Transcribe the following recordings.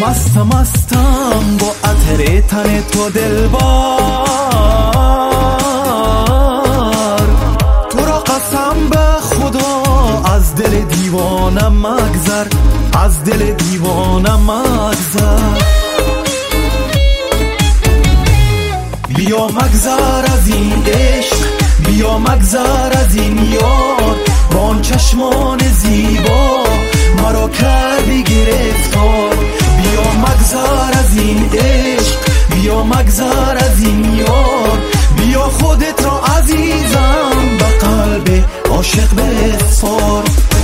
مستم با عطر تن تو دلبر، تو را قسم به خدا از دل دیوانم مگذر، از دل دیوانم مگذر. بیا مگذر از این عشق، بیا مگذر از این یار، با آن چشمان زیبا مرا کردی گرفتار. بیا مگذر از این عشق، بیا مگذر از این یار، بیا خودت را عزیزم به قلب عاشق بسپار.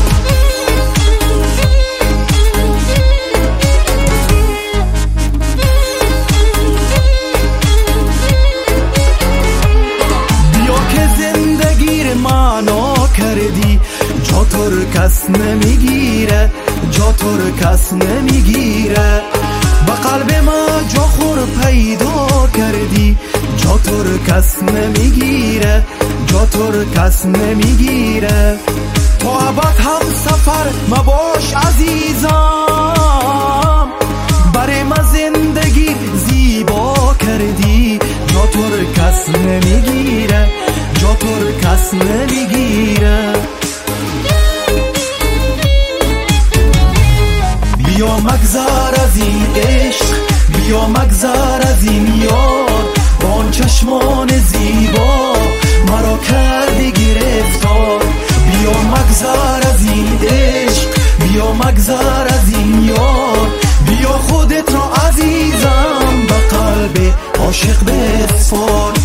جا تو رو کس نمیگیره، جا تو رو کس نمیگیره، به قلب ما جا خور پیدا کردی. جا تو رو کس نمیگیره، جا تو رو کس نمیگیره. تو ابد هم سفر مباش عزیزم، برای ما زندگی زیبا کردی. جا تو رو کس نمیگیره، جا تو رو کس نمیگیره. بیا مگذر از این عشق، بیا مگذر از این یار، با آن چشمان زیبا مرا کردی گرفتار. بیا مگذر از این عشق، بیا مگذر از این یار، بیا خودت را عزیزم به قلب عاشق بسپار.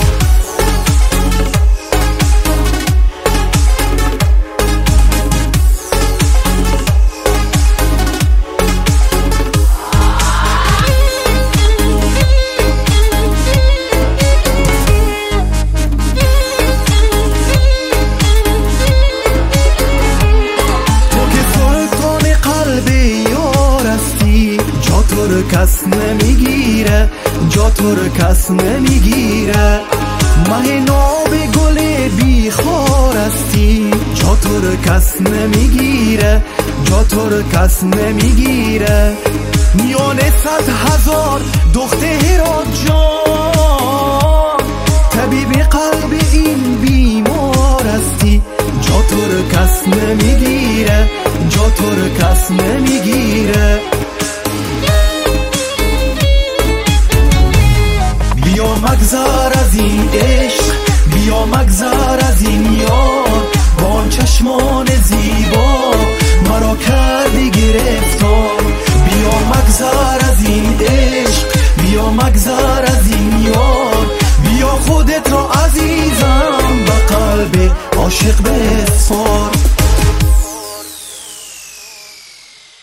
تو رو کس نمیگیره، جا تو رو کس نمیگیره. مه ناب گل بیخار هستی، جا تو رو کس نمیگیره، جا تو رو کس نمیگیره. میان 100,000 دختر جان، طبیب قلب این بیمار هستی. جا تو رو کس نمیگیره، جا تو رو کس نمیگیره. بیا مگذر از این عشق، بیا مگذر از این یار، با آن چشمان زیبا مرا کردی گرفت.